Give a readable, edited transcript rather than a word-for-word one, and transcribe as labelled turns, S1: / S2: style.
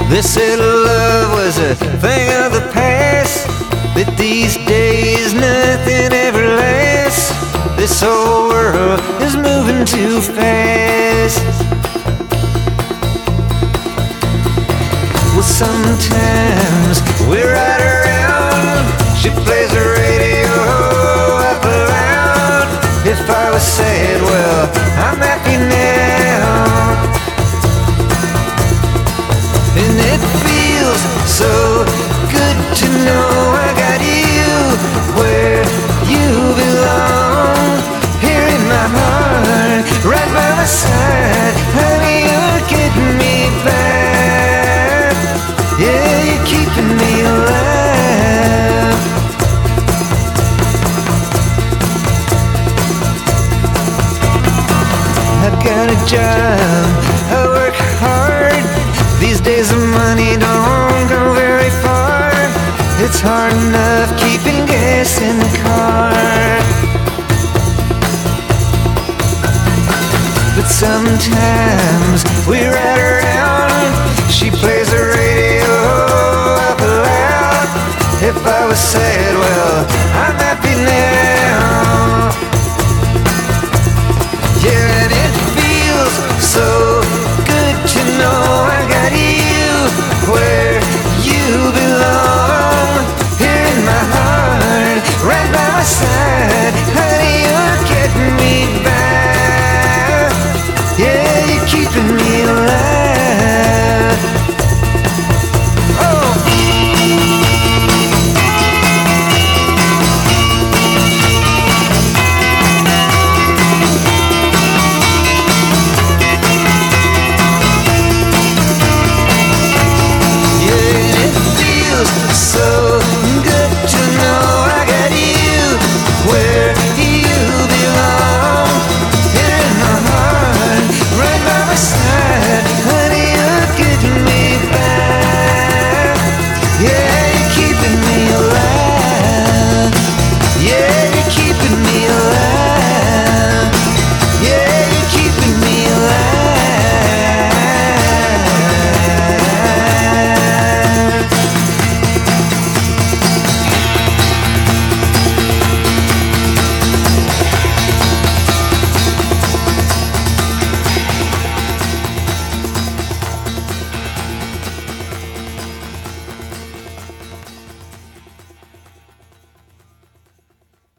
S1: They said love was a thing of the past, but these days nothing ever lasts. This whole world is moving too fast. Well, sometimes we ride around, she plays the radio up loud. If I was sad, well, I'm happy now. And it feels so good to know I got you where you belong. Here in my heart, right by my side. Honey, you're getting me back. Yeah, you're keeping me alive. I got a job, I work hard. These days the money don't go very far. It's hard enough keeping gas in the car. But sometimes we ride around, she plays the radio up loud. If I was sad, well,